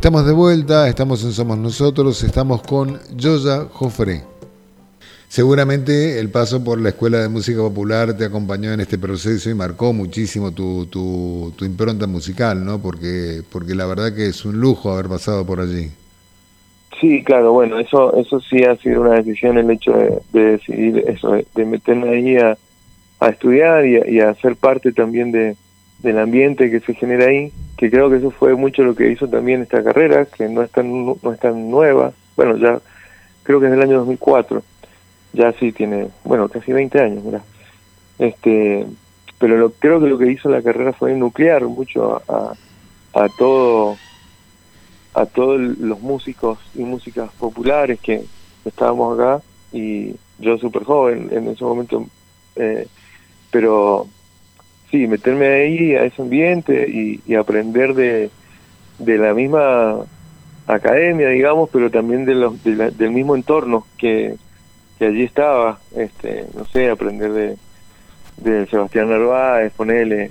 Estamos de vuelta, estamos en Somos Nosotros, estamos con Yoya Joffre. Seguramente el paso por la Escuela de Música Popular te acompañó en este proceso y marcó muchísimo tu impronta musical, ¿no? Porque la verdad que es un lujo haber pasado por allí. Sí, claro, bueno, eso sí ha sido una decisión, el hecho de decidir eso, de meterme ahí a estudiar y a ser parte también del ambiente que se genera ahí, que creo que eso fue mucho lo que hizo también esta carrera, que no es tan nueva, bueno, ya creo que es del año 2004, ya sí tiene, bueno, casi 20 años, ¿verdad? Pero creo que lo que hizo la carrera fue nuclear mucho a todos los músicos y músicas populares que estábamos acá, y yo súper joven en ese momento, pero sí, meterme ahí a ese ambiente y aprender de la misma academia, digamos, pero también del mismo entorno que allí estaba, no sé, aprender de Sebastián Narváez, ponele,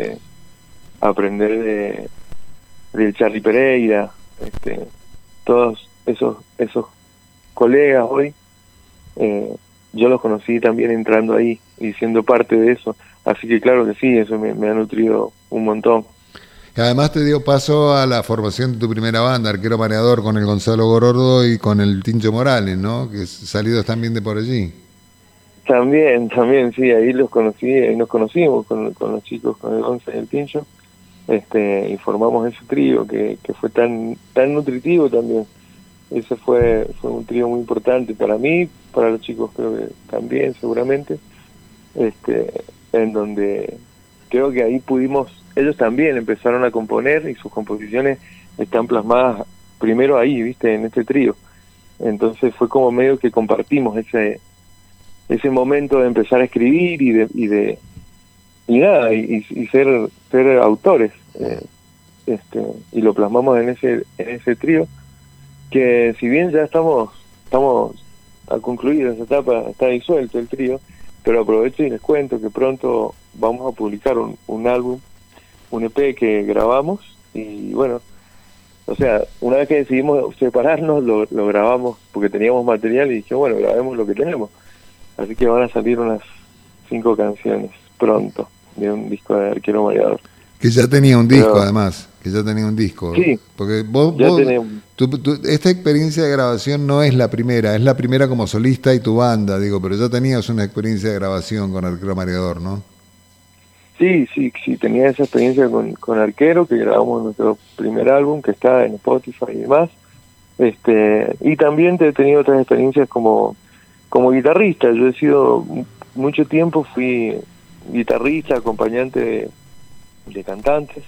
aprender del Charly Pereira, todos esos colegas hoy, yo los conocí también entrando ahí y siendo parte de eso, así que claro que sí, eso me ha nutrido un montón. Y además te dio paso a la formación de tu primera banda, Arquero Mareador, con el Gonzalo Gorordo y con el Tincho Morales, ¿no? Que salidos también de por allí. También, sí, ahí los conocí, ahí nos conocimos con los chicos, con el Gonzalo y el Tincho, y formamos ese trío que fue tan nutritivo también. Ese fue un trío muy importante para mí, para los chicos creo que también, seguramente, en donde creo que ahí ellos también empezaron a componer y sus composiciones están plasmadas primero ahí, viste, en este trío. Entonces fue como medio que compartimos ese momento de empezar a escribir y ser autores, y lo plasmamos en ese trío, que si bien ya estamos a concluir esa etapa, está disuelto el trío, pero aprovecho y les cuento que pronto vamos a publicar un álbum, un EP que grabamos, y bueno, o sea, una vez que decidimos separarnos, lo grabamos porque teníamos material y dije, bueno, grabemos lo que tenemos. Así que van a salir unas 5 canciones pronto de un disco de Arquero Mareador. Que ya tenía un disco, además, que ya tenía un disco. Sí, porque vos esta experiencia de grabación no es la primera como solista y tu banda, digo, pero ya tenías una experiencia de grabación con Arquero Mareador, ¿no? Sí, tenía esa experiencia con Arquero, que grabamos nuestro primer álbum, que está en Spotify y demás, y también he tenido otras experiencias como guitarrista. Yo he sido mucho tiempo, fui guitarrista, acompañante de cantantes,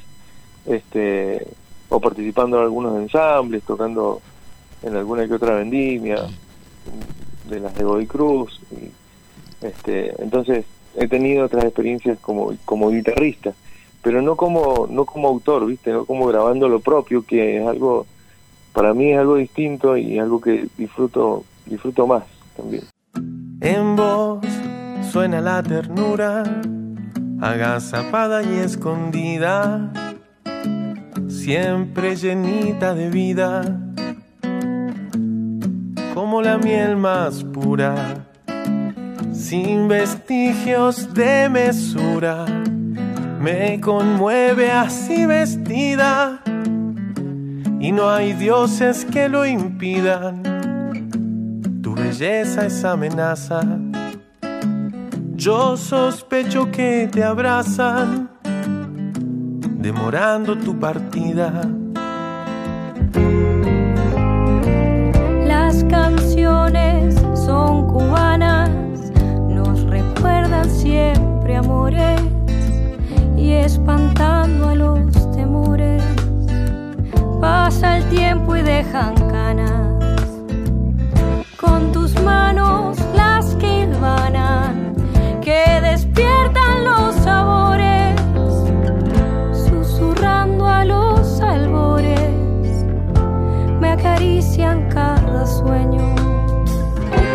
o participando en algunos ensambles, tocando en alguna que otra vendimia de las de Godoy Cruz, entonces he tenido otras experiencias como guitarrista, pero no como autor, viste, no como grabando lo propio, que es algo, para mí es algo distinto y algo que disfruto más también. En vos suena la ternura, agazapada y escondida, siempre llenita de vida, como la miel más pura, sin vestigios de mesura, me conmueve así vestida, y no hay dioses que lo impidan. Tu belleza es amenaza, yo sospecho que te abrazan, demorando tu partida. Las canciones son cubanas, nos recuerdan siempre amores y espantando a los temores. Pasa el tiempo y dejan canas, con tus manos las que hilvanan, que despiertan los sabores, susurrando a los albores, me acarician cada sueño.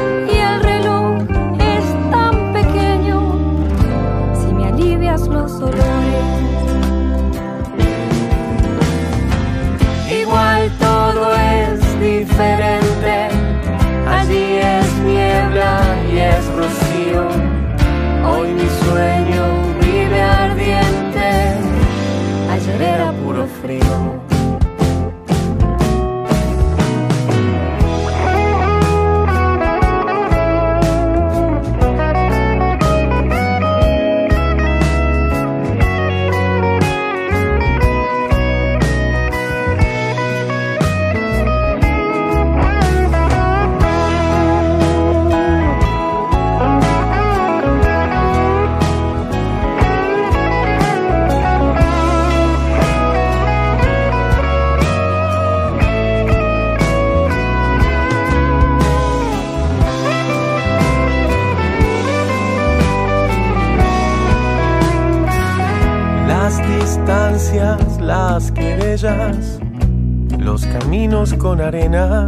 distancias, las querellas, los caminos con arena.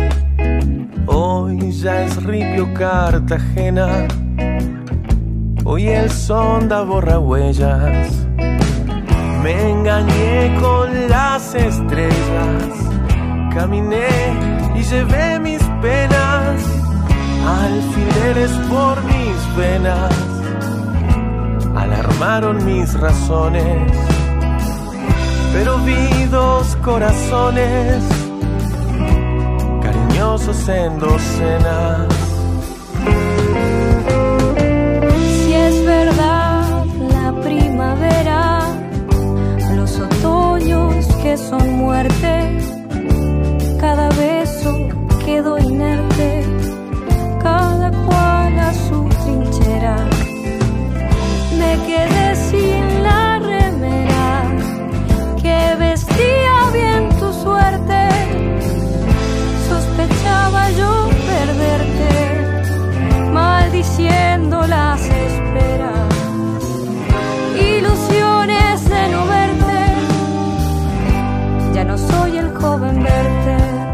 Hoy ya es Ripio Cartagena, hoy el sonda borra huellas. Me engañé con las estrellas, caminé y llevé mis penas, alfileres por mis venas, alarmaron mis razones, pero vi dos corazones cariñosos en docenas. Si es verdad la primavera, los otoños que son muerte, cada beso quedó inerte, cada cual a su trinchera. Me quedé sin la remera que vestía bien tu suerte. Sospechaba yo perderte, maldiciendo las esperas, ilusiones de no verte. Ya no soy el joven verte.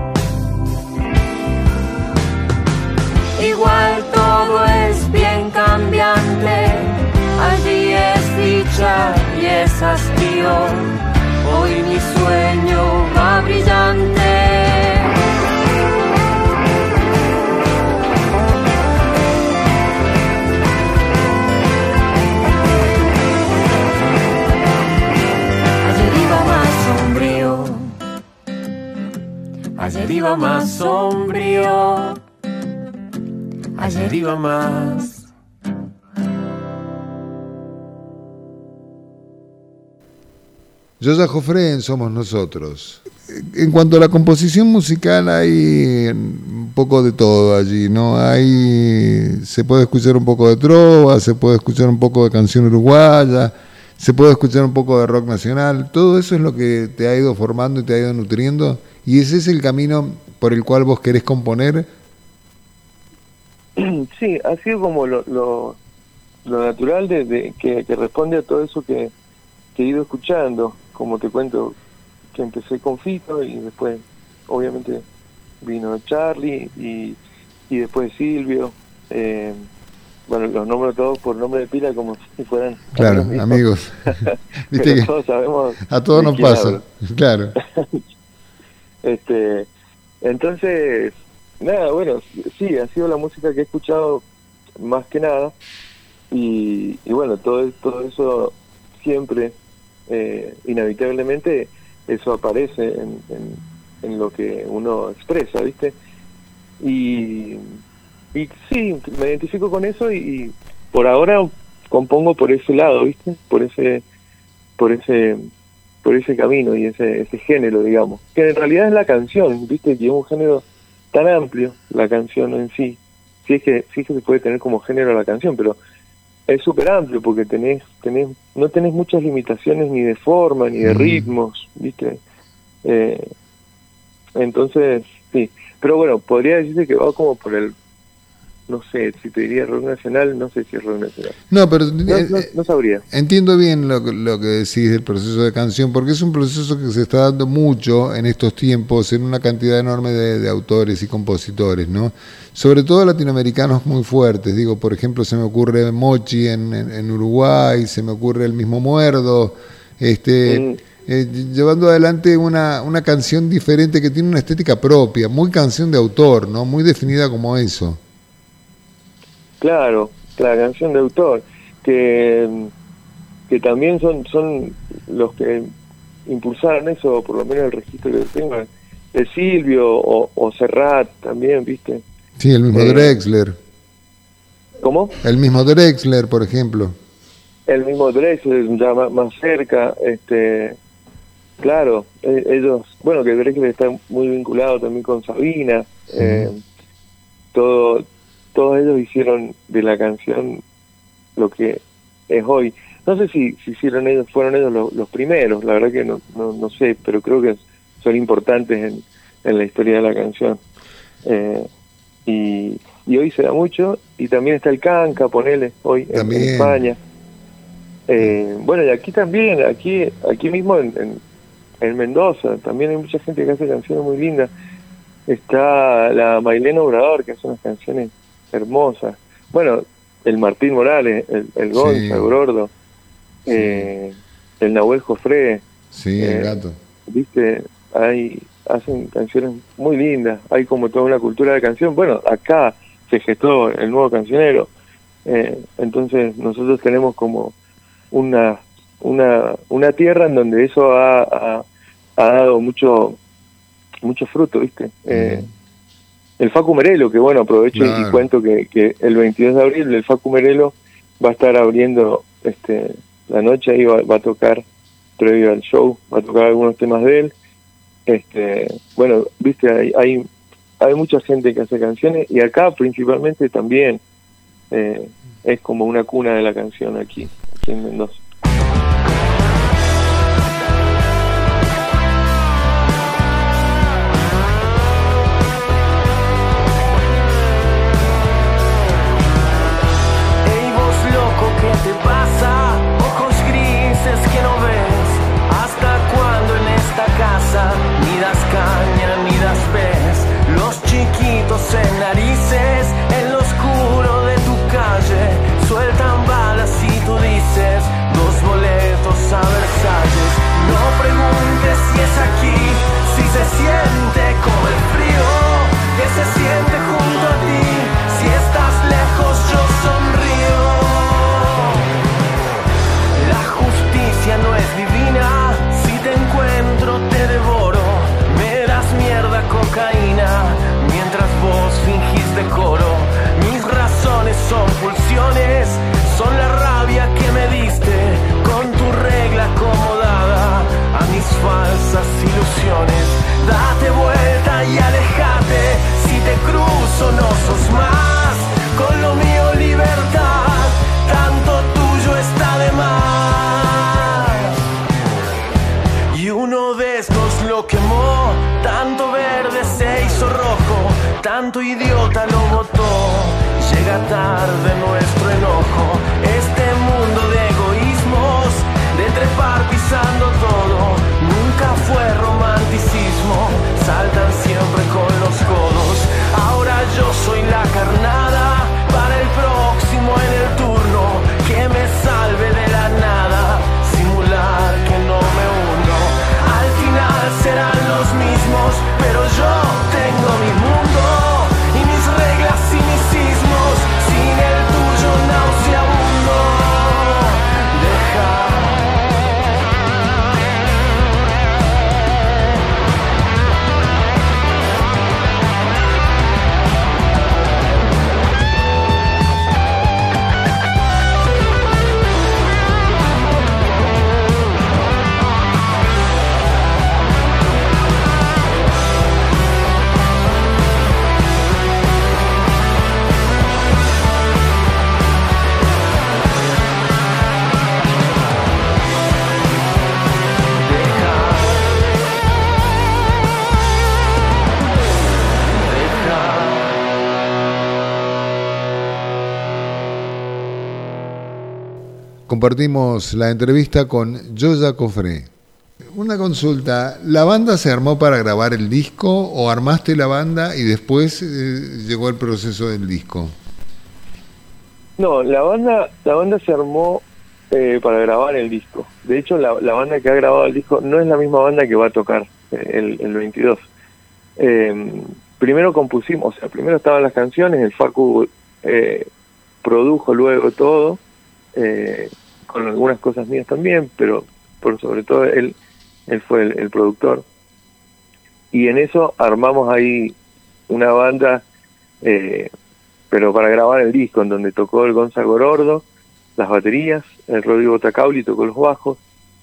Igual todo es bien cambiante, allí es dicha y es hastío. Hoy mi sueño va brillante. Ayer iba más sombrío, ayer iba más sombrío, ayer iba más. Yoya Joffre Somos Nosotros. En cuanto a la composición musical, hay un poco de todo allí, ¿no? Se puede escuchar un poco de trova, se puede escuchar un poco de canción uruguaya, se puede escuchar un poco de rock nacional. Todo eso es lo que te ha ido formando y te ha ido nutriendo, y ese es el camino por el cual vos querés componer. Sí, ha sido como lo natural que responde a todo eso que he ido escuchando. Como te cuento, que empecé con Fito y después obviamente vino Charlie y después Silvio. Bueno, los nombro todos por nombre de pila como si fueran claro, amigos. Viste pero que todos sabemos a todos nos pasa, hablo. Claro. Entonces, nada, bueno, sí, ha sido la música que he escuchado más que nada y bueno, todo eso siempre inevitablemente eso aparece en lo que uno expresa, ¿viste? Y sí, me identifico con eso y por ahora compongo por ese lado, ¿viste? Por ese camino y ese género, digamos, que en realidad es la canción, ¿viste? Que es un género tan amplio, la canción en sí. Sí es que se puede tener como género la canción, pero es súper amplio porque no tenés muchas limitaciones ni de forma ni de ritmos, ¿viste? Entonces, sí. Pero bueno, podría decirse que va como por el, no sé, si te diría rock nacional, no sé si es rock nacional. No, pero no sabría. Entiendo bien lo que decís del proceso de canción, porque es un proceso que se está dando mucho en estos tiempos en una cantidad enorme de autores y compositores, ¿no? Sobre todo latinoamericanos muy fuertes. Digo, por ejemplo, se me ocurre Mochi en Uruguay, se me ocurre el mismo Muerdo, llevando adelante una canción diferente que tiene una estética propia, muy canción de autor, ¿no? Muy definida como eso. Claro, la canción de autor, que también son los que impulsaron eso, por lo menos el registro que tengo, de Silvio o Serrat también, ¿viste? Sí, el mismo Drexler. ¿Cómo? El mismo Drexler, por ejemplo. El mismo Drexler, ya más cerca, claro, ellos, bueno, que Drexler está muy vinculado también con Sabina, todos ellos hicieron de la canción lo que es hoy. No sé si fueron ellos los primeros, la verdad que no sé, pero creo que son importantes en la historia de la canción. Y hoy se da mucho, y también está el canca, ponele, hoy en España. Bueno, y aquí también, aquí mismo en Mendoza, también hay mucha gente que hace canciones muy lindas. Está la Mailena Obrador, que hace unas canciones hermosas. Bueno, el Martín Morales, el Gonza, Sí, Gordo, sí, el Nahuel Jofré, sí, el gato. viste, hacen canciones muy lindas, hay como toda una cultura de canción. Bueno, acá se gestó el nuevo cancionero, entonces nosotros tenemos como una tierra en donde eso ha dado mucho fruto, viste. El Facu Merelo, que bueno, aprovecho y Claro. cuento que el 22 de abril el Facu Merelo va a estar abriendo la noche, ahí va a tocar previo al show, va a tocar algunos temas de él. Bueno, viste, hay mucha gente que hace canciones, y acá principalmente también es como una cuna de la canción aquí en Mendoza. Ey, vos loco, ¿qué te pasa? Ojos grises que no ves. ¿Hasta cuándo en esta casa? Ni das caña, ni das pez. Los chiquitos en narices, en lo oscuro de tu calle, sueltan balas y tú dices 2 boletos a Versalles. No preguntes si es aquí, si se siente como el frío que se siente junto a ti. Si estás lejos yo sonrío. La justicia no es divina, si te encuentro te devoro. Me das mierda, cocaína, mientras vos fingís decoro. Mis razones son pulsiones, son la rabia que me diste con tu regla acomodada a mis falsas ilusiones. Date vuelta y alejate, si te cruzo no sos más. Con lo mío libertad, tanto tuyo está de más. Y uno de estos lo quemó, tanto verde se hizo rojo, tanto idiota lo votó. Llega tarde nuestro enojo, este mundo de egoísmos, de trepar pisando todo, nunca fue romanticismo, saltan siempre con los codos. Ahora yo soy la carnada, para el próximo en el turno, que me salve de la nada, simular que no me hundo. Al final serán los mismos, pero yo tengo mi mundo y mis reglas y mis sismos, sin el tuyo nauseabundo. Deja. Compartimos la entrevista con Yoya Cofré. Una consulta, ¿la banda se armó para grabar el disco o armaste la banda y después llegó el proceso del disco? No, la banda se armó para grabar el disco. De hecho, la banda que ha grabado el disco no es la misma banda que va a tocar el 22. Primero compusimos, primero estaban las canciones, el Facu produjo luego todo, con algunas cosas mías también, pero por sobre todo él fue el productor. Y en eso armamos ahí una banda, pero para grabar el disco, en donde tocó el Gonzalo Gordo, las baterías, el Rodrigo Tacauli tocó los bajos,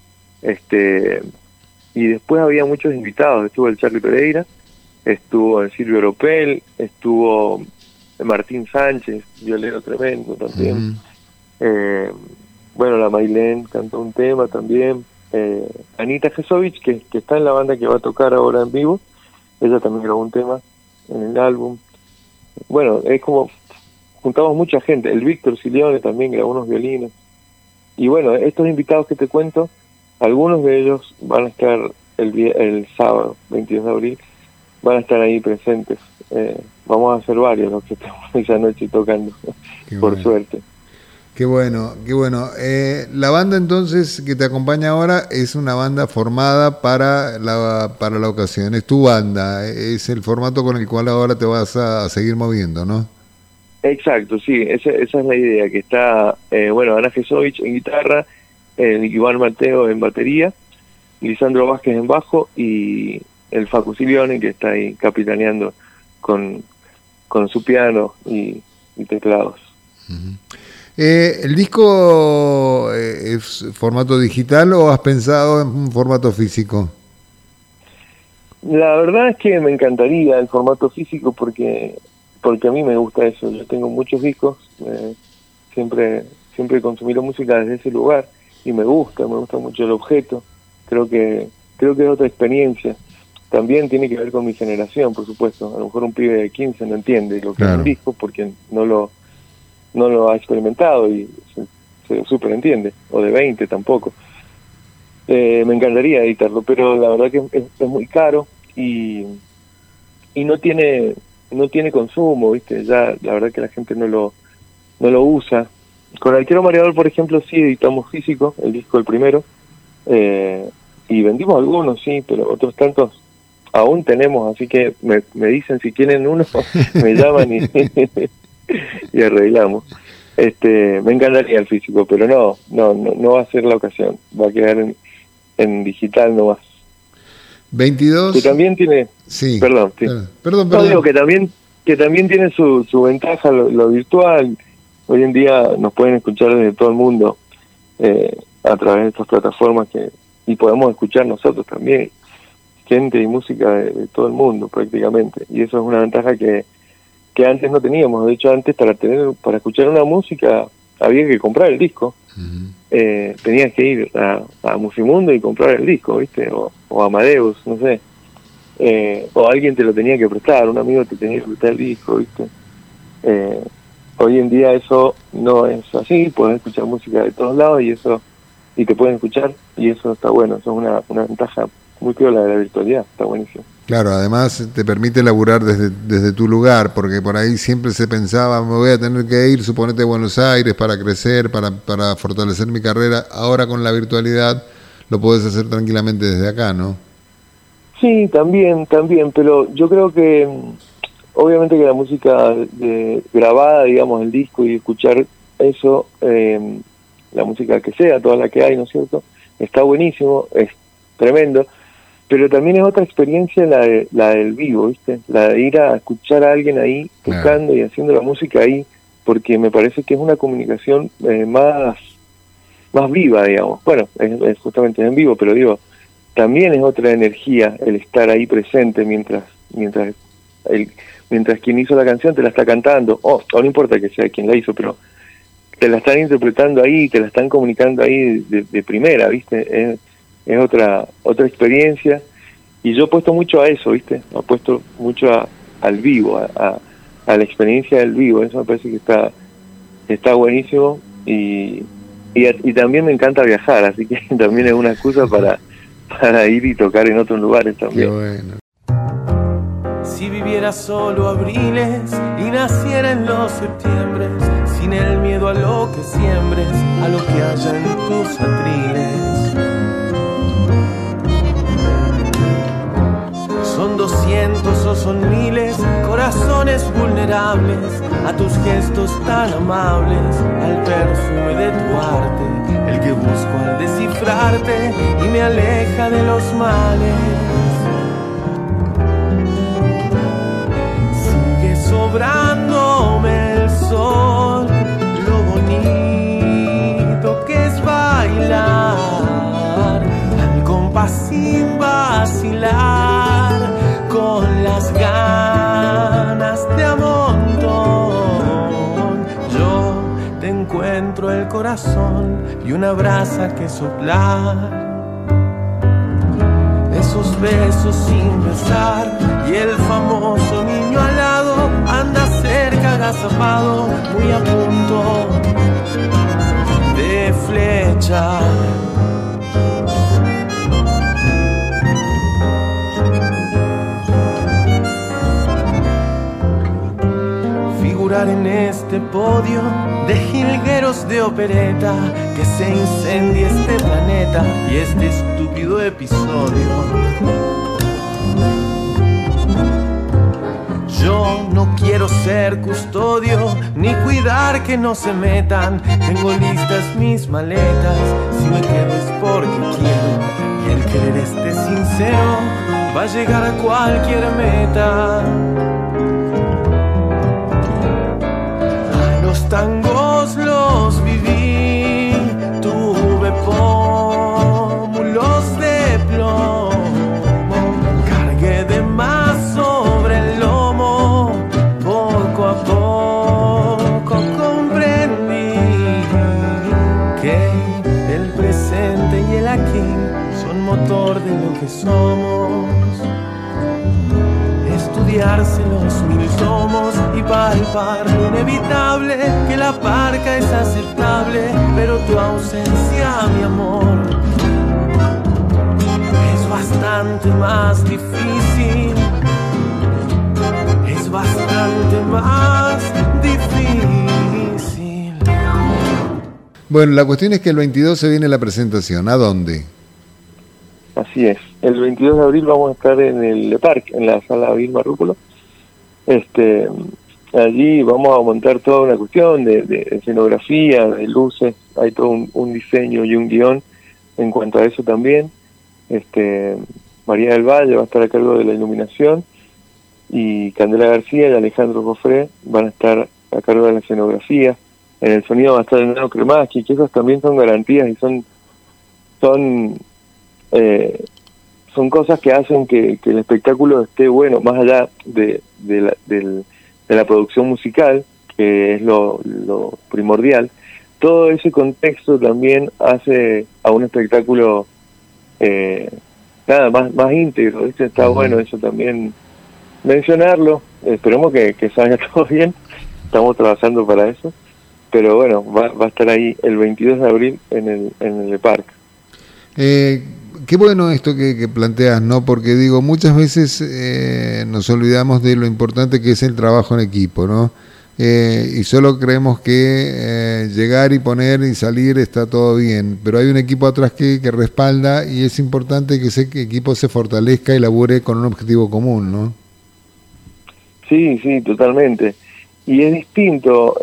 y después había muchos invitados, estuvo el Charly Pereira, estuvo el Silvio Oropel, estuvo Martín Sánchez, violero tremendo también. Bueno, la Mailén cantó un tema también, Anita Jesovich, que está en la banda que va a tocar ahora en vivo, ella también grabó un tema en el álbum. Bueno, es como juntamos mucha gente, el Víctor Silione también grabó unos violines, y bueno, estos invitados que te cuento, algunos de ellos van a estar el sábado 22 de abril, van a estar ahí presentes. Vamos a hacer varios los que estamos esa noche tocando, por suerte. Qué bueno, qué bueno. La banda entonces que te acompaña ahora es una banda formada para la ocasión, es tu banda, es el formato con el cual ahora te vas a seguir moviendo, ¿no? Exacto, sí, esa es la idea, que está, Ana Jesovich en guitarra, Iván Mateo en batería, Lisandro Vázquez en bajo y el Facu Silione, que está ahí capitaneando con su piano y teclados. Uh-huh. ¿El disco es formato digital o has pensado en un formato físico? La verdad es que me encantaría el formato físico porque a mí me gusta eso. Yo tengo muchos discos, siempre consumí la música desde ese lugar y me gusta mucho el objeto. Creo que es otra experiencia. También tiene que ver con mi generación, por supuesto. A lo mejor un pibe de 15 no entiende lo que es un disco porque no lo ha experimentado y se súper entiende, o de 20 tampoco. Me encantaría editarlo, pero la verdad que es muy caro y no tiene consumo, ¿viste? Ya la verdad que la gente no lo usa. Con Arquero Mareador, por ejemplo, sí editamos físico, el disco el primero, y vendimos algunos, sí, pero otros tantos aún tenemos, así que me dicen si quieren uno, me llaman y arreglamos. Me encantaría el físico, pero no va a ser la ocasión, va a quedar en digital nomás. 22. Que también tiene, sí. Perdón. No, digo que también tiene su ventaja lo virtual. Hoy en día nos pueden escuchar desde todo el mundo a través de estas plataformas y podemos escuchar nosotros también gente y música de todo el mundo prácticamente, y eso es una ventaja que antes no teníamos. De hecho, antes para escuchar una música había que comprar el disco. Uh-huh. Tenías que ir a Musimundo y comprar el disco, ¿viste? O Amadeus, no sé. O alguien te lo tenía que prestar, un amigo te tenía que prestar el disco, ¿viste? Hoy en día eso no es así, puedes escuchar música de todos lados y te pueden escuchar, y eso está bueno. Eso es una ventaja muy piola de la virtualidad, está buenísimo. Claro, además te permite laburar desde tu lugar, porque por ahí siempre se pensaba, me voy a tener que ir, suponete, a Buenos Aires para crecer, para fortalecer mi carrera. Ahora con la virtualidad lo puedes hacer tranquilamente desde acá, ¿no? Sí, también, pero yo creo que obviamente que la música grabada, digamos, el disco, y escuchar eso, la música que sea, toda la que hay, ¿no es cierto?, está buenísimo, es tremendo. Pero también es otra experiencia la del vivo, ¿viste? La de ir a escuchar a alguien ahí tocando y haciendo la música ahí, porque me parece que es una comunicación más viva, digamos. Bueno, es justamente en vivo, pero digo, también es otra energía el estar ahí presente mientras quien hizo la canción te la está cantando, o no importa que sea quien la hizo, pero te la están interpretando ahí, te la están comunicando ahí de primera, ¿viste? Es otra experiencia, y yo apuesto mucho a eso, ¿viste? Apuesto mucho al vivo, a la experiencia del vivo. Eso me parece que está buenísimo, y también me encanta viajar, así que también es una excusa para ir y tocar en otros lugares también. Qué bueno. Si viviera solo abriles y naciera en los septiembres, sin el miedo a lo que siembres, a lo que haya en tus atriles. Son 200 o son miles, corazones vulnerables a tus gestos tan amables, al perfume de tu arte, el que busco al descifrarte y me aleja de los males. Sigue sobrándome el sol, lo bonito que es bailar al compás sin vacilar, con las ganas de a montón. Yo te encuentro el corazón y una brasa que soplar, esos besos sin besar, y el famoso niño al lado anda cerca agazapado, muy a punto de fletar. este podio de jilgueros de opereta, que se incendie este planeta y este estúpido episodio. Yo no quiero ser custodio, ni cuidar que no se metan. Tengo listas mis maletas, si me quedo es porque quiero. Y el querer esté sincero, va a llegar a cualquier meta. Los tangos los viví, tuve pómulos de plomo, cargué de más sobre el lomo, poco a poco comprendí que el presente y el aquí son motor de lo que somos. Estudiarse los mil tomos y palpar lo inevitable, que la parca es aceptable, pero tu ausencia, mi amor, es bastante más difícil, es bastante más difícil. Bueno, la cuestión es que el 22 se viene la presentación. ¿A dónde? Así es. El 22 de abril vamos a estar en el Le Parc, en la sala Vilma Rúculo. Allí vamos a montar toda una cuestión de escenografía, de luces. Hay todo un diseño y un guión en cuanto a eso también. María del Valle va a estar a cargo de la iluminación y Candela García y Alejandro Cofré van a estar a cargo de la escenografía. En el sonido va a estar el Nano Kremaski, que esas también son garantías y son cosas que hacen que el espectáculo esté bueno, más allá de la producción musical, que es lo primordial. Todo ese contexto también hace a un espectáculo más íntegro, ¿viste? Está bueno eso también mencionarlo. Esperemos que salga todo bien, estamos trabajando para eso, pero bueno, va a estar ahí el 22 de abril en el Le Parc. Qué bueno esto que planteas, ¿no? Porque digo, muchas veces nos olvidamos de lo importante que es el trabajo en equipo, ¿no? Y solo creemos que llegar y poner y salir está todo bien, pero hay un equipo atrás que respalda y es importante que ese equipo se fortalezca y labure con un objetivo común, ¿no? Sí, totalmente. Y es distinto,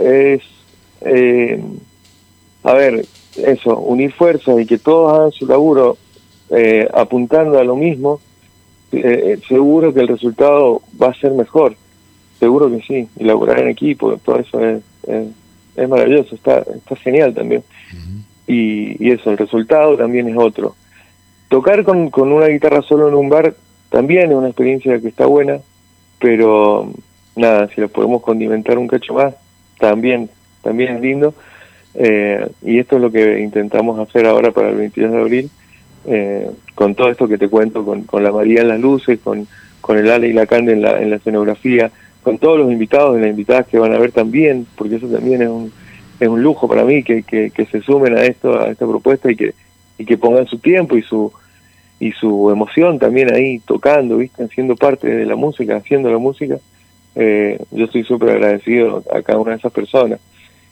unir fuerzas y que todos hagan su laburo apuntando a lo mismo, seguro que el resultado va a ser mejor, seguro que sí, y laburar en equipo, todo eso es maravilloso, está genial también. Uh-huh. Y eso, el resultado también es otro. Tocar con una guitarra solo en un bar también es una experiencia que está buena, pero nada, si lo podemos condimentar un cacho más, también es lindo. Y esto es lo que intentamos hacer ahora para el 22 de abril, con todo esto que te cuento, con la María en las luces, con el Ale y la Cande en la escenografía, con todos los invitados y las invitadas que van a ver también, porque eso también es un lujo para mí, que se sumen a esta propuesta y que pongan su tiempo y su emoción también ahí tocando, ¿viste? Siendo parte de la música, haciendo la música. Yo estoy súper agradecido a cada una de esas personas.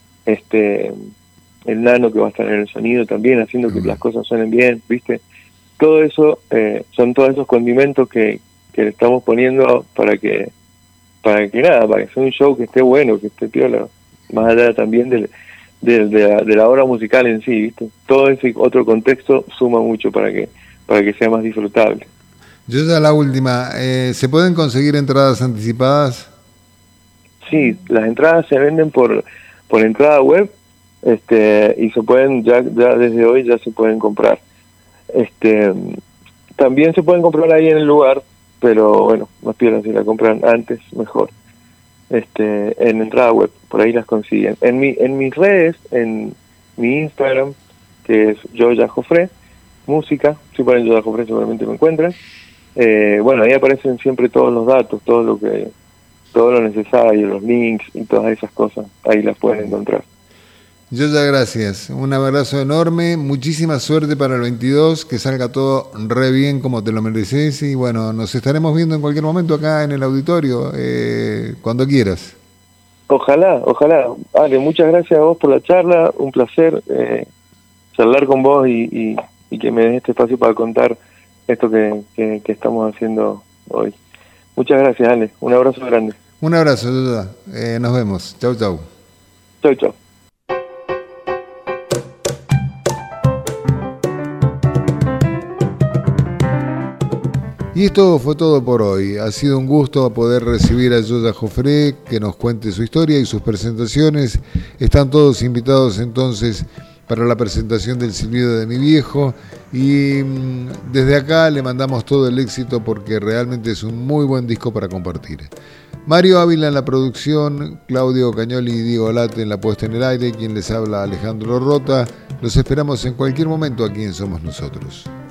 El Nano que va a estar en el sonido también, haciendo que las cosas suenen bien, ¿viste? Todo eso, son todos esos condimentos que le estamos poniendo para que sea un show que esté bueno, que esté piola, más allá también de la obra musical en sí, ¿viste? Todo ese otro contexto suma mucho para que sea más disfrutable. Yo ya la última, ¿se pueden conseguir entradas anticipadas? Sí, las entradas se venden por entrada web, y se pueden ya desde hoy ya se pueden comprar. También se pueden comprar ahí en el lugar, pero bueno, más piola si la compran antes, mejor. En entrada web, por ahí las consiguen. En mis redes, en mi Instagram, que es Joya Jofré Música, si ponen Joya Jofré seguramente me encuentran. Bueno, ahí aparecen siempre todos los datos, todo lo necesario, los links y todas esas cosas, ahí las pueden encontrar. Yoya, gracias. Un abrazo enorme, muchísima suerte para el 22, que salga todo re bien como te lo mereces y bueno, nos estaremos viendo en cualquier momento acá en el auditorio, cuando quieras. Ojalá. Ale, muchas gracias a vos por la charla, un placer charlar con vos y que me des este espacio para contar esto que estamos haciendo hoy. Muchas gracias, Ale, un abrazo grande. Un abrazo, Yoya. Nos vemos. Chau, chau. Chau. Y esto fue todo por hoy. Ha sido un gusto poder recibir a Yoya Joffre, que nos cuente su historia y sus presentaciones. Están todos invitados entonces para la presentación del Silbido de mi Viejo. Y desde acá le mandamos todo el éxito porque realmente es un muy buen disco para compartir. Mario Ávila en la producción, Claudio Cañoli y Diego Late en la puesta en el aire, quien les habla Alejandro Rota. Los esperamos en cualquier momento aquí en Somos Nosotros.